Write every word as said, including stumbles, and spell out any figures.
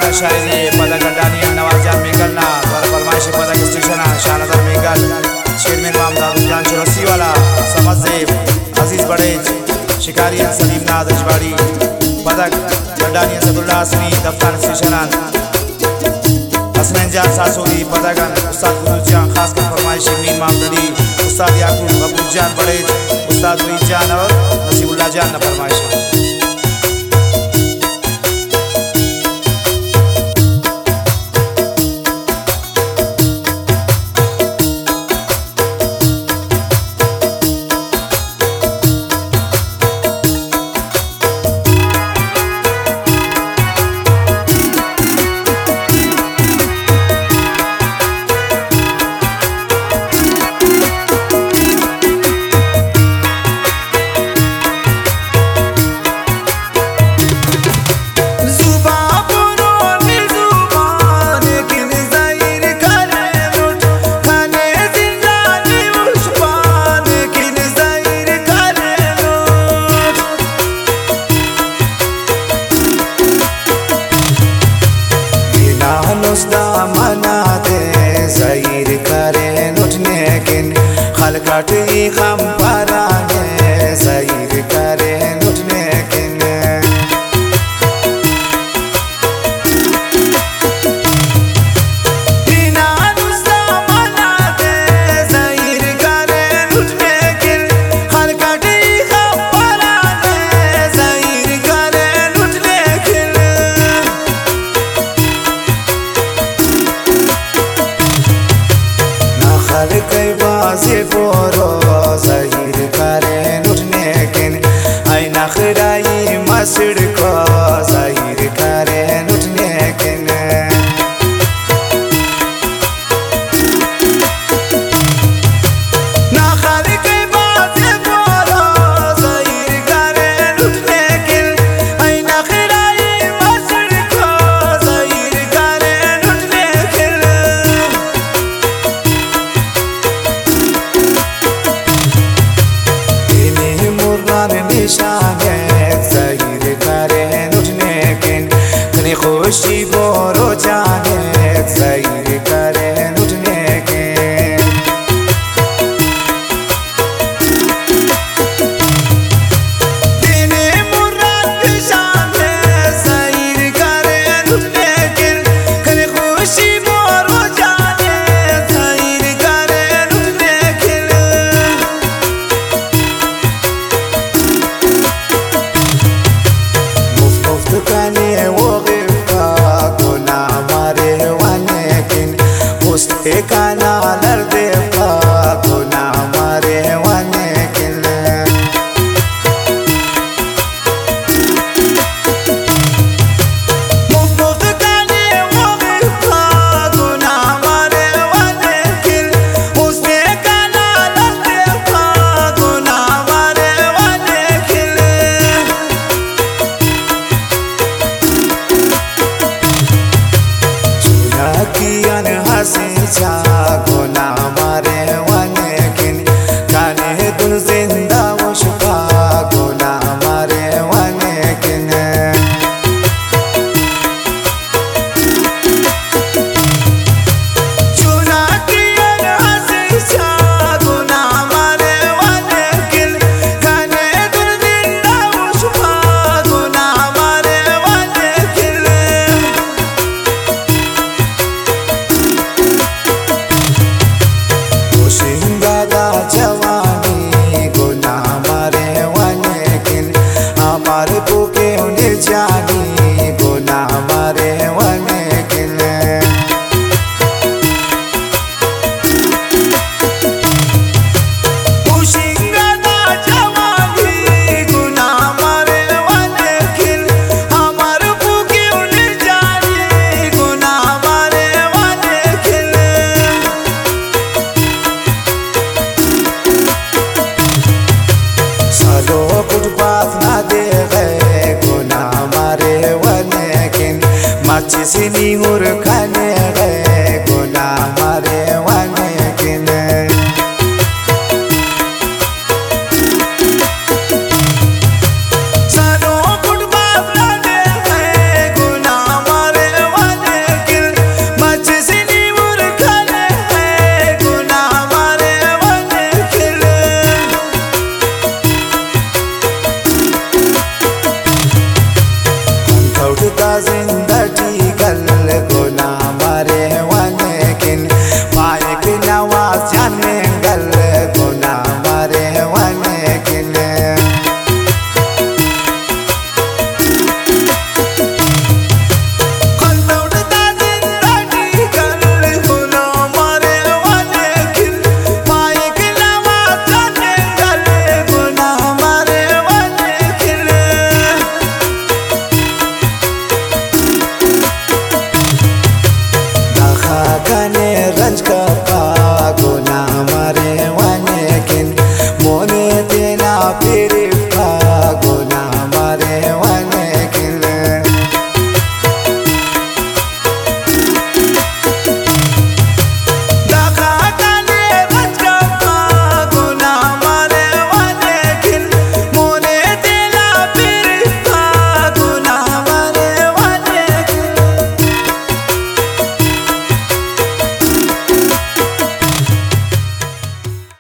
का शायरी पदक डानिया नवाजान मेगलना द्वारा फरमाइश पदक स्टेशन शाहनजर मेगल चेयरमैन मामदादुजान चौरसी वाला समझेब अजीज बड़ेज शिकारी सलीम नाद अजवाड़ी पदक डानिया सदुल्ला हसनी दफ्तार स्टेशन हसनैन जान सासोदी पदक उस्ताद गुरुजान खास कर फरमाइश मीन मामदनी उस्ताद याकूब अबूजान बड़ेज उस्ताद वहीद जान और नसीबुल्लाह जान न फरमाइश। खलकटी खम पराने सैर करे लुटने किने बिना नुस्ता मना दे सैर करे लुटने किन खलकटी खम पराने सैर करे लुटने किन ना खलकई बाज़े बोरो ज़हीर करे लुटने किन आई नखराई मसड़ को ज़हीर करे लुटने किन ना खलकई बाज़े बोरो ज़हीर करे लुटने किन आई नखराई मसड़ को ज़हीर करे लुटने किन निशाने ज़हीर करे लुटने किन कनी खुशी बोरो जाने ज़हीर करे लुटने किन दिने मुराद निशाने ज़हीर करे लुटने किन कनी खुशी बोरो जाने ज़हीर करे लुटने किन कने वगफा गुना मारे वाने किन उस्ते काना लर्दे फा गुना मारे वाने किन मुफ्त कने वगफा गुना मारे वाने किन उस्ते काना लर्दे फा गुना मारे वाने किन कियान हसी जा गुना मारे वाने किन काने दुन जिंदा मुशफा गुना मारे वाने किन चुना कियान हसी जा गुना मारे वाने किन काने दुन जिंदा मुशफा गुना मारे वाने किन जवानी गुना मारे वाने किन हमार बुके उन्हें जानी गुना मारे वाने किन उशिंगादा जवानी गुना मारे वाने किन हमार बुके उन्हें जानी गुना मारे वाने किन सालो कुछ बात ना दे गए गुना मारे वाने किन माची सिनी हुर